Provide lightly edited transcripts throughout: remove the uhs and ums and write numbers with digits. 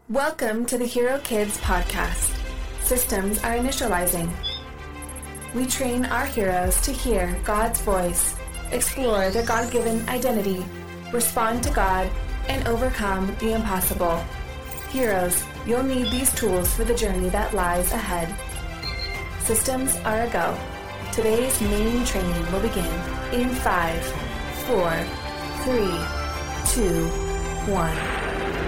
Welcome to the Hero Kids podcast. Systems are initializing. We train our heroes to hear God's voice, explore their God-given identity, respond to God, and overcome the impossible. Heroes, you'll need these tools for the journey that lies ahead. Systems are a go. Today's main training will begin in 5, 4, 3, 2, 1.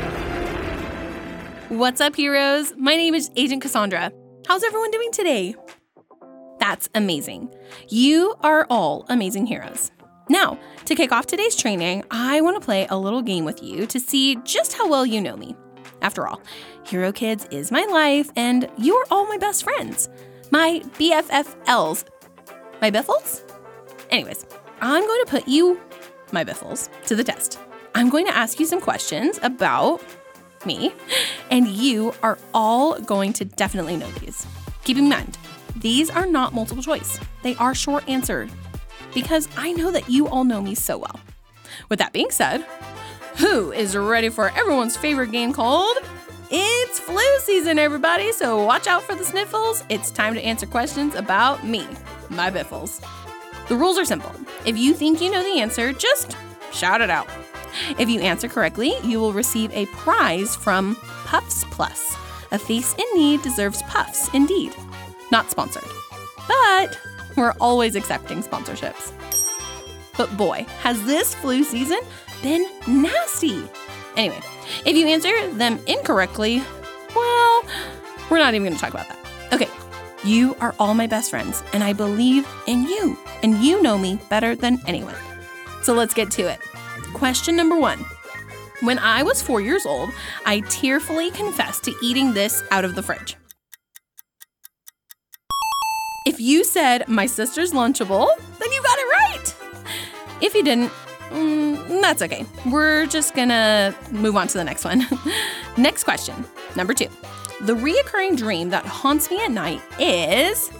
What's up, heroes? My name is Agent Cassandra. How's everyone doing today? That's amazing. You are all amazing heroes. Now, to kick off today's training, I want to play a little game with you to see just how well you know me. After all, Hero Kids is my life, and you are all my best friends. My BFFLs. My biffles? Anyways, I'm going to put you, my biffles, to the test. I'm going to ask you some questions about me, and you are all going to definitely know these. Keep in mind, these are not multiple choice. They are short answered because I know that you all know me so well. With that being said, who is ready for everyone's favorite game called It's Flu Season, everybody? So watch out for the sniffles. It's time to answer questions about me, my biffles. The rules are simple. If you think you know the answer, just shout it out. If you answer correctly, you will receive a prize from Puffs Plus. A face in need deserves puffs, indeed. Not sponsored, but we're always accepting sponsorships. But boy, has this flu season been nasty. Anyway, if you answer them incorrectly, well, we're not even going to talk about that. Okay, you are all my best friends, and I believe in you, and you know me better than anyone. So let's get to it. Question number 1. When I was 4 years old, I tearfully confessed to eating this out of the fridge. If you said my sister's Lunchable, then you got it right. If you didn't, that's okay. We're just gonna move on to the next one. Next question, number 2. The reoccurring dream that haunts me at night is...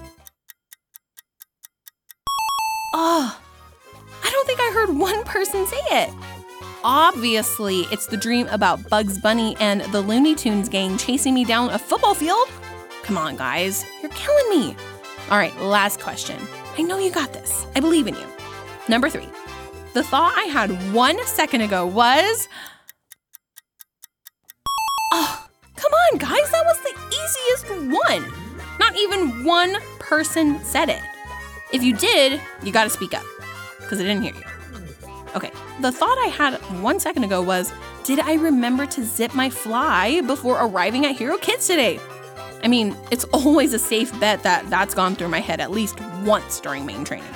I don't think I heard one person say it. Obviously, it's the dream about Bugs Bunny and the Looney Tunes gang chasing me down a football field. Come on, guys. You're killing me. All right, last question. I know you got this. I believe in you. Number 3. The thought I had 1 second ago was... come on, guys. That was the easiest one. Not even one person said it. If you did, you got to speak up, because I didn't hear you. Okay, the thought I had 1 second ago was, did I remember to zip my fly before arriving at Hero Kids today? I mean, it's always a safe bet that that's gone through my head at least once during main training.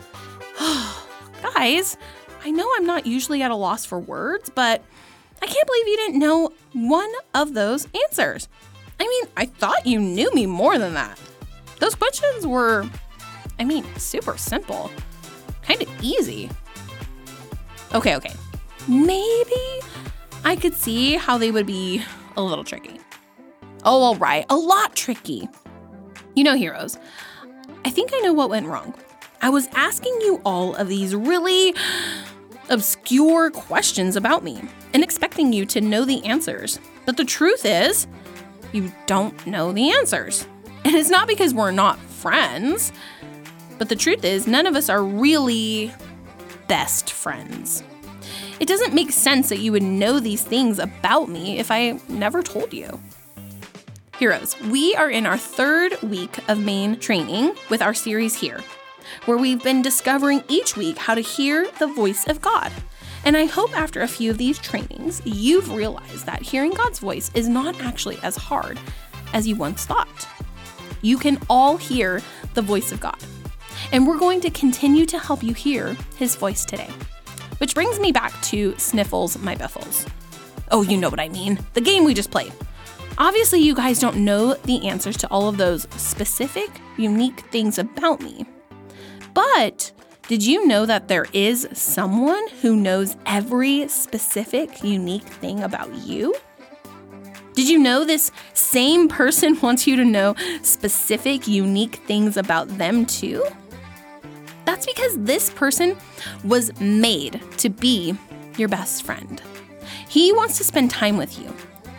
Guys, I know I'm not usually at a loss for words, but I can't believe you didn't know one of those answers. I mean, I thought you knew me more than that. Those questions were, super simple. Kind of easy. Okay. Maybe I could see how they would be a little tricky. Oh, all right. A lot tricky. You know, heroes, I think I know what went wrong. I was asking you all of these really obscure questions about me and expecting you to know the answers. But the truth is, you don't know the answers. And it's not because we're not friends. But the truth is, none of us are really best friends. It doesn't make sense that you would know these things about me if I never told you. Heroes, we are in our 3rd week of main training with our series Here, where we've been discovering each week how to hear the voice of God. And I hope after a few of these trainings, you've realized that hearing God's voice is not actually as hard as you once thought. You can all hear the voice of God. And we're going to continue to help you hear his voice today. Which brings me back to Sniffles My Biffles. Oh, you know what I mean. The game we just played. Obviously, you guys don't know the answers to all of those specific, unique things about me. But did you know that there is someone who knows every specific, unique thing about you? Did you know this same person wants you to know specific, unique things about them too? That's because this person was made to be your best friend. He wants to spend time with you,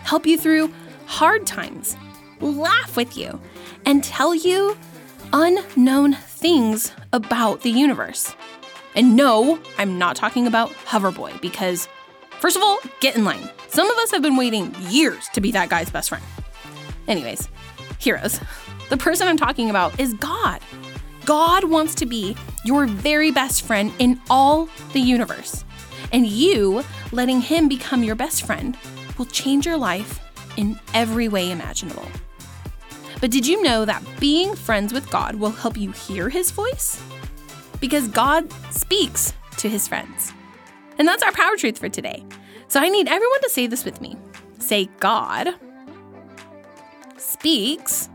help you through hard times, laugh with you, and tell you unknown things about the universe. And no, I'm not talking about Hoverboy because, first of all, get in line. Some of us have been waiting years to be that guy's best friend. Anyways, heroes, the person I'm talking about is God. God wants to be your very best friend in all the universe. And you letting him become your best friend will change your life in every way imaginable. But did you know that being friends with God will help you hear his voice? Because God speaks to his friends. And that's our power truth for today. So I need everyone to say this with me. Say, God speaks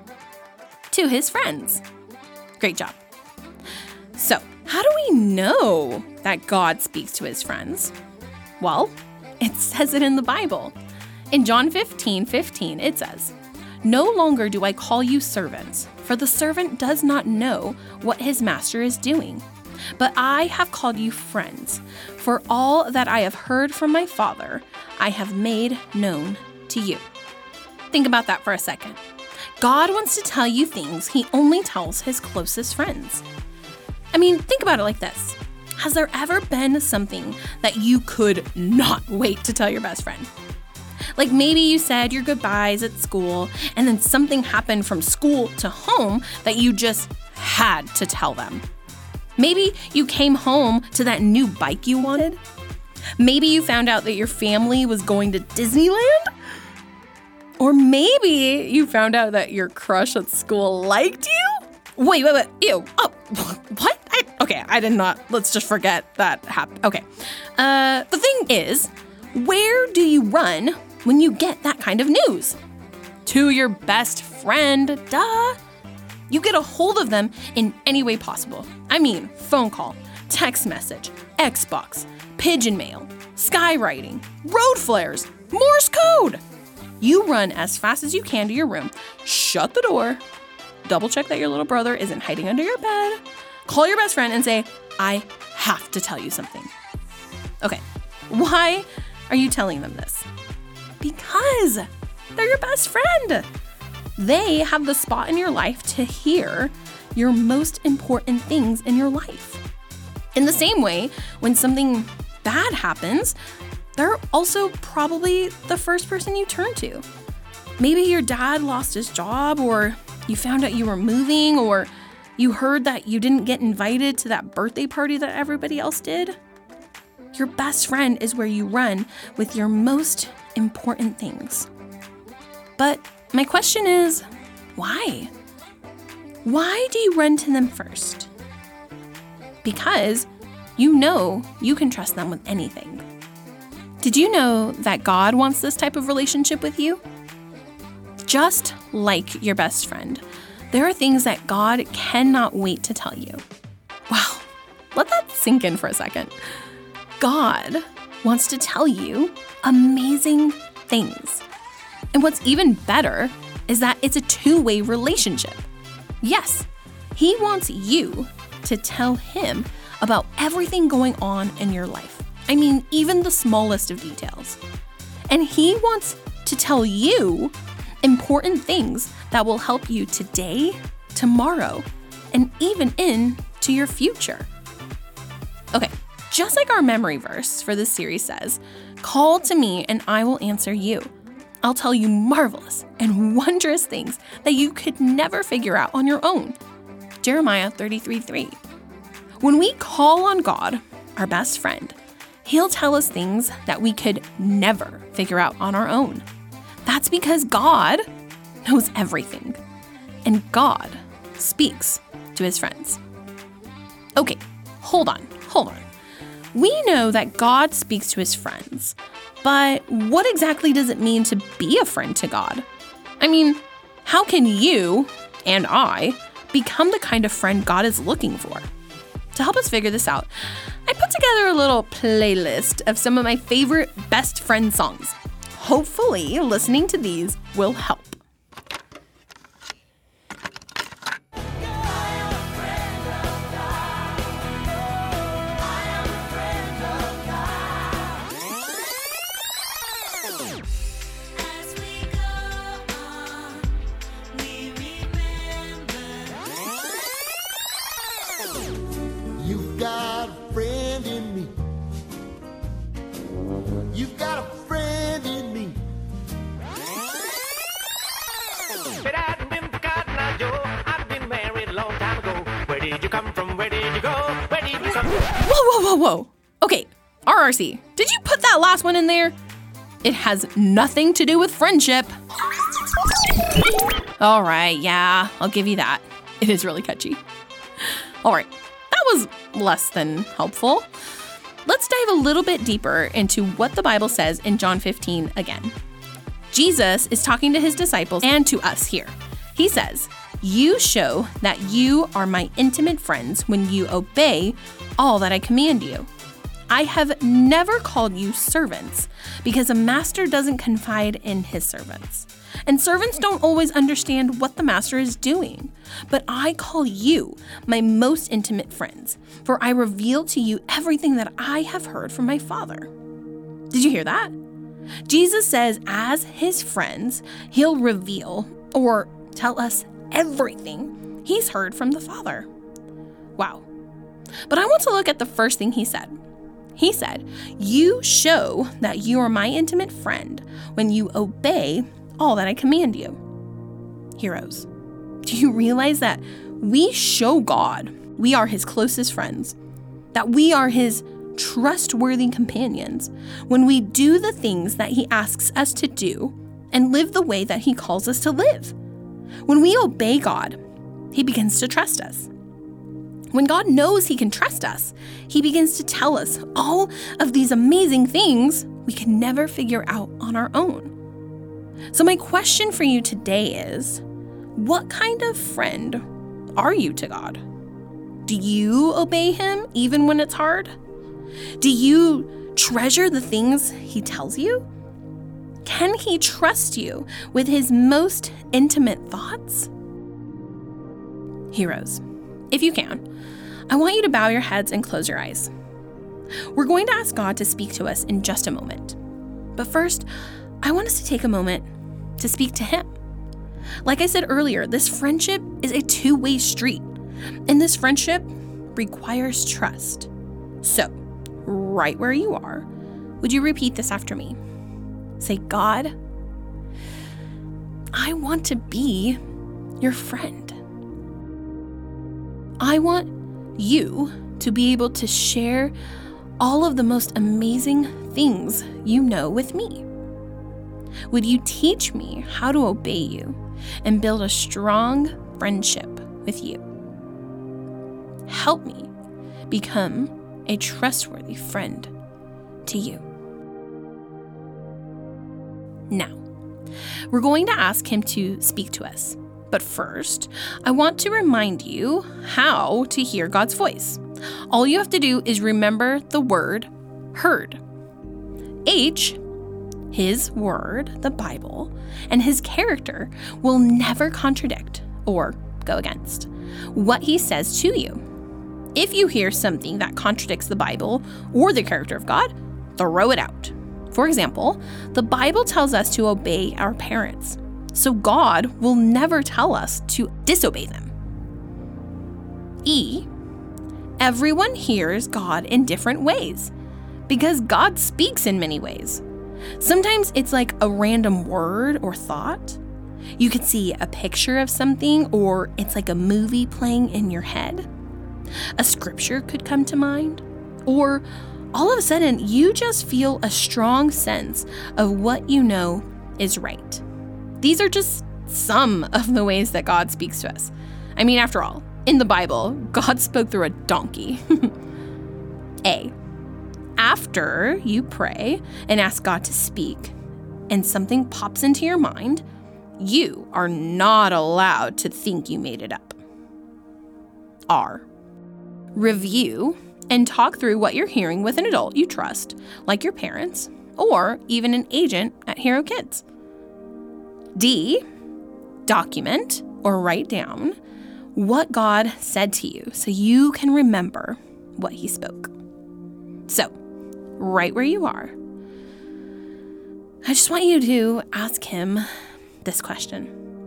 to his friends. Great job. So, how do we know that God speaks to his friends? Well, it says it in the Bible. In John 15:15, it says, "No longer do I call you servants, for the servant does not know what his master is doing. But I have called you friends, for all that I have heard from my Father, I have made known to you." Think about that for a second. God wants to tell you things he only tells his closest friends. I mean, think about it like this. Has there ever been something that you could not wait to tell your best friend? Like maybe you said your goodbyes at school and then something happened from school to home that you just had to tell them. Maybe you came home to that new bike you wanted. Maybe you found out that your family was going to Disneyland. Or maybe you found out that your crush at school liked you. Wait, ew, oh, what? I did not, let's just forget that happened. Okay, the thing is, where do you run when you get that kind of news? To your best friend, duh. You get a hold of them in any way possible. I mean, phone call, text message, Xbox, pigeon mail, skywriting, road flares, Morse code. You run as fast as you can to your room, shut the door, double check that your little brother isn't hiding under your bed, call your best friend and say, "I have to tell you something." Okay, why are you telling them this? Because they're your best friend. They have the spot in your life to hear your most important things in your life. In the same way, when something bad happens, they're also probably the first person you turn to. Maybe your dad lost his job, or you found out you were moving, or you heard that you didn't get invited to that birthday party that everybody else did. Your best friend is where you run with your most important things. But my question is, why? Why do you run to them first? Because you know you can trust them with anything. Did you know that God wants this type of relationship with you? Just like your best friend, there are things that God cannot wait to tell you. Wow, let that sink in for a second. God wants to tell you amazing things. And what's even better is that it's a two-way relationship. Yes, he wants you to tell him about everything going on in your life. I mean, even the smallest of details. And he wants to tell you important things that will help you today, tomorrow, and even into your future. Okay, just like our memory verse for this series says, "Call to me and I will answer you. I'll tell you marvelous and wondrous things that you could never figure out on your own." Jeremiah 33:3. When we call on God, our best friend, he'll tell us things that we could never figure out on our own. That's because God knows everything, and God speaks to his friends. Okay, hold on. We know that God speaks to his friends, but what exactly does it mean to be a friend to God? I mean, how can you and I become the kind of friend God is looking for? To help us figure this out, I put together a little playlist of some of my favorite best friend songs. Hopefully, listening to these will help. Whoa, whoa, whoa, whoa. Okay, RRC, did you put that last one in there? It has nothing to do with friendship. All right, yeah, I'll give you that. It is really catchy. All right, that was less than helpful. Let's dive a little bit deeper into what the Bible says in John 15 again. Jesus is talking to his disciples and to us here. He says, "You show that you are my intimate friends when you obey all that I command you. I have never called you servants because a master doesn't confide in his servants. And servants don't always understand what the master is doing. But I call you my most intimate friends, for I reveal to you everything that I have heard from my Father." Did you hear that? Jesus says as his friends, he'll reveal or tell us everything he's heard from the Father. Wow. But I want to look at the first thing he said. He said, "You show that you are my intimate friend when you obey all that I command you." Heroes, do you realize that we show God we are his closest friends, that we are his trustworthy companions when we do the things that he asks us to do and live the way that he calls us to live? When we obey God, he begins to trust us. When God knows he can trust us, he begins to tell us all of these amazing things we can never figure out on our own. So my question for you today is, what kind of friend are you to God? Do you obey him even when it's hard? Do you treasure the things he tells you? Can he trust you with his most intimate thoughts? Heroes, if you can, I want you to bow your heads and close your eyes. We're going to ask God to speak to us in just a moment. But first, I want us to take a moment to speak to him. Like I said earlier, this friendship is a two-way street, and this friendship requires trust. So, right where you are, would you repeat this after me? Say, "God, I want to be your friend. I want you to be able to share all of the most amazing things you know with me. Would you teach me how to obey you and build a strong friendship with you? Help me become a trustworthy friend to you." Now, we're going to ask him to speak to us. But first, I want to remind you how to hear God's voice. All you have to do is remember the word heard. H, his word, the Bible, and his character will never contradict or go against what he says to you. If you hear something that contradicts the Bible or the character of God, throw it out. For example, the Bible tells us to obey our parents. So God will never tell us to disobey them. E, everyone hears God in different ways because God speaks in many ways. Sometimes it's like a random word or thought. You could see a picture of something, or it's like a movie playing in your head. A scripture could come to mind, or all of a sudden you just feel a strong sense of what you know is right. These are just some of the ways that God speaks to us. I mean, after all, in the Bible, God spoke through a donkey. A, after you pray and ask God to speak and something pops into your mind, you are not allowed to think you made it up. R, review and talk through what you're hearing with an adult you trust, like your parents or even an agent at Hero Kids. D, document or write down what God said to you so you can remember what he spoke. So, right where you are, I just want you to ask him this question.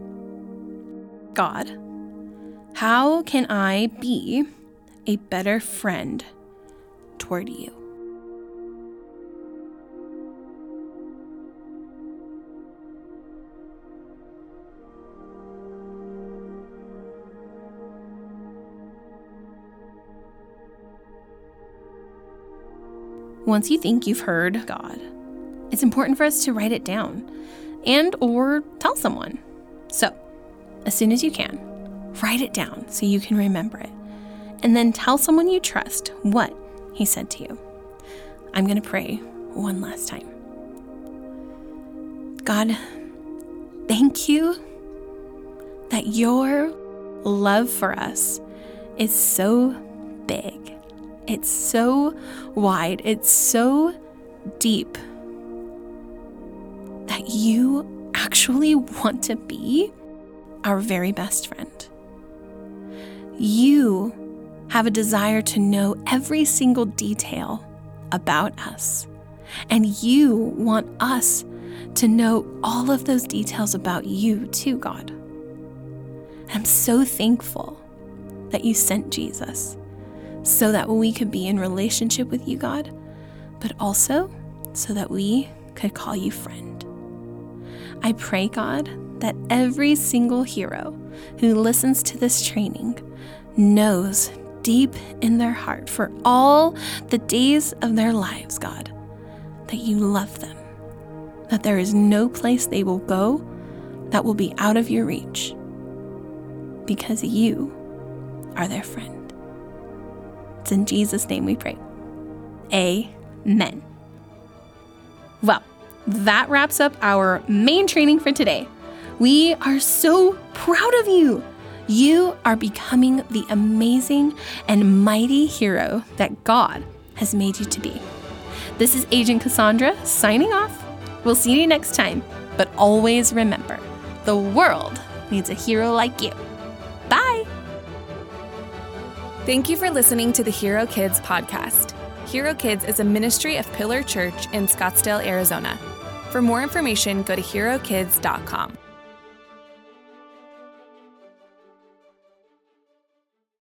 God, how can I be a better friend toward you? once you think you've heard God, it's important for us to write it down and or tell someone. So, as soon as you can, write it down so you can remember it. And then tell someone you trust what he said to you. I'm going to pray one last time. God, thank you that your love for us is so big. It's so wide. It's so deep that you actually want to be our very best friend. You have a desire to know every single detail about us. And you want us to know all of those details about you too, God. I'm so thankful that you sent Jesus so that we could be in relationship with you, God, but also so that we could call you friend. I pray, God, that every single hero who listens to this training knows deep in their heart for all the days of their lives, God, that you love them, that there is no place they will go that will be out of your reach, because you are their friend. It's in Jesus' name we pray. Amen. Well, that wraps up our main training for today. We are so proud of you. You are becoming the amazing and mighty hero that God has made you to be. This is Agent Cassandra signing off. We'll see you next time, but always remember, the world needs a hero like you. Bye. Thank you for listening to the Hero Kids podcast. Hero Kids is a ministry of Pillar Church in Scottsdale, Arizona. For more information, go to herokids.com.